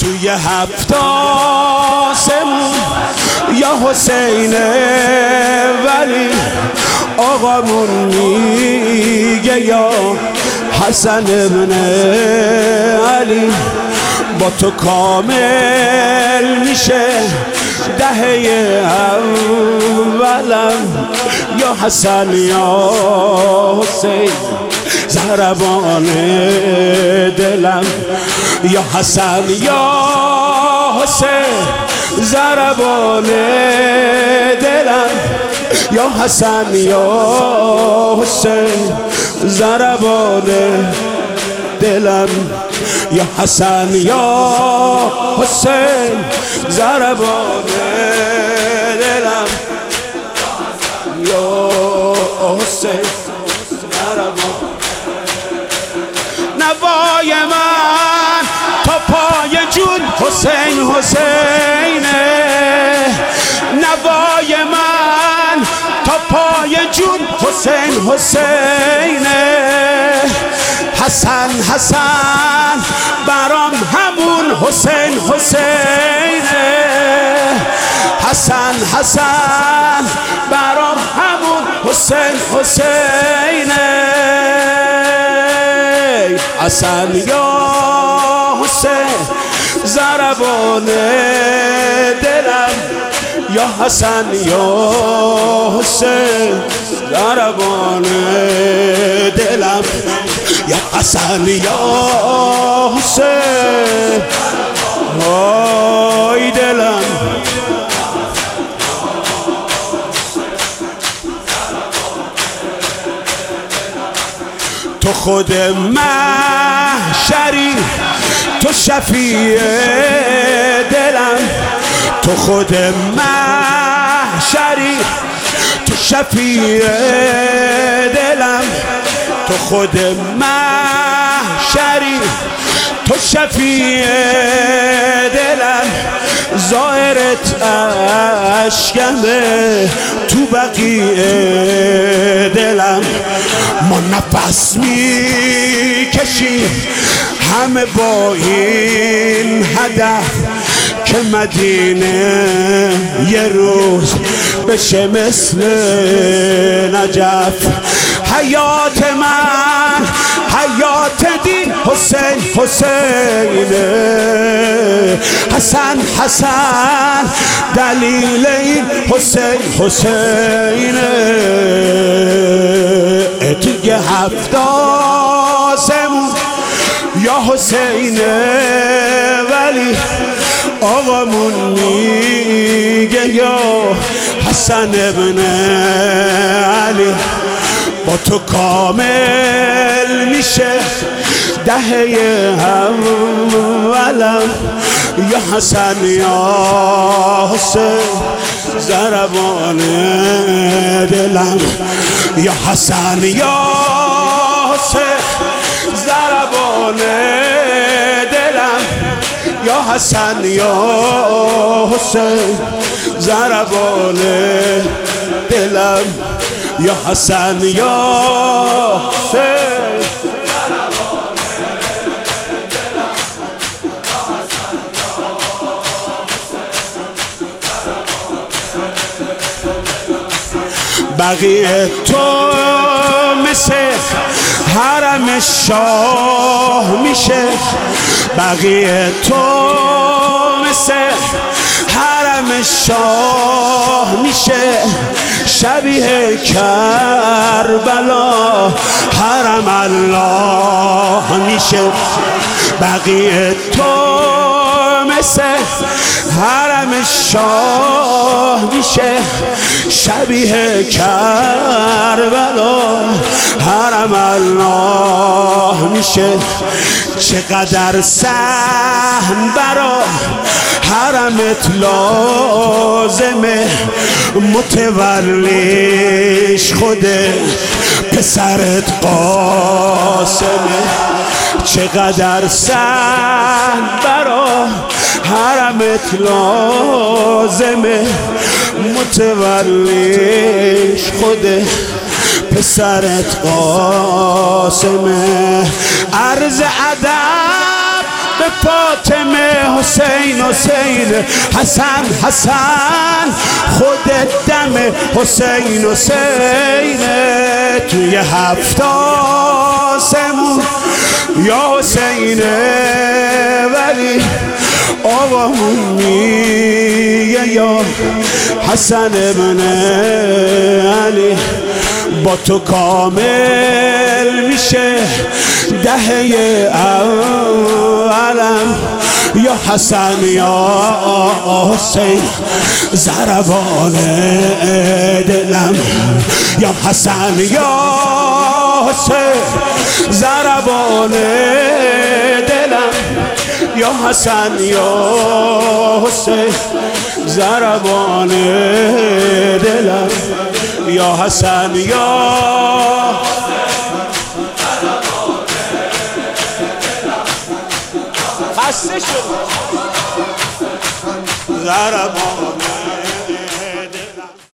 توی 7 آسمون یا حسین ولی آقامون میگه یا حسن ابن علی. با تو کامل میشه دهه اولم یا حسن یا حسین ضربان دلم یا حسن یا حسین ضربان دلم یا حسن یا حسین ضربان دلم یا حسن یا حسین ضربان دلم یا حسین ضربان. نوای من تا پای جون حسین حسینه، نوای من تا پای جون حسین حسینه. حسن حسن برام همون حسین حسینه، حسن حسن برام همون حسین حسینه. حسن یا حسین ضربان دلم یا حسن یا حسین ضربان دلم یا حسن یا حسین های دلم. تو خود محشری تو شفیع دلم، تو خود محشری تو شفیع دلم، تو خود محشری تو شفیع دلم. ظاهرت اشکمه تو بقیع دلم. ما نفس میکشیم همه با این هدف که مدینه یه روز بشه مثل نجف. حیات من حیات دین حسین حسینه، حسن حسن دلیل این حسین حسینه. توی 7 آسمون یا حسینه ولی آقامون میگه یا حسن ابن علی. با تو کامل میشه دهه اولم یا حسن یا حسین ضربان دلم یا حسن یا حسین ضربان دلم یا حسن یا حسین ضربان دلم یا حسن یا حسین. بقیه تو مثل حرم شاه میشه، بقیه تو مثل حرم شاه میشه. شبیه کربلا حرم الله میشه. بقیه تو مثل حرم شاه میشه، شبیه کربلا حرم الله میشه. چقدر سهن برا حرمت لازمه، متولیش خوده پسرت قاسمه. چقدر سهن برا حرمت لازمه، متولیش خوده پسرت قاسمه. عرض ادب به فاطمه حسین حسین حسن حسن خودت دم حسین حسین توی هفت آسمون یا حسین ولی آوامون میگه یا حسن ابن علی با تو کامل میشه دهه اولم یا حسن یا حسین ضربان دلم یا حسن یا حسین ضربان دلم یا حسن یا حسین ضربان دلم یا حسن یا خسته شد ضربان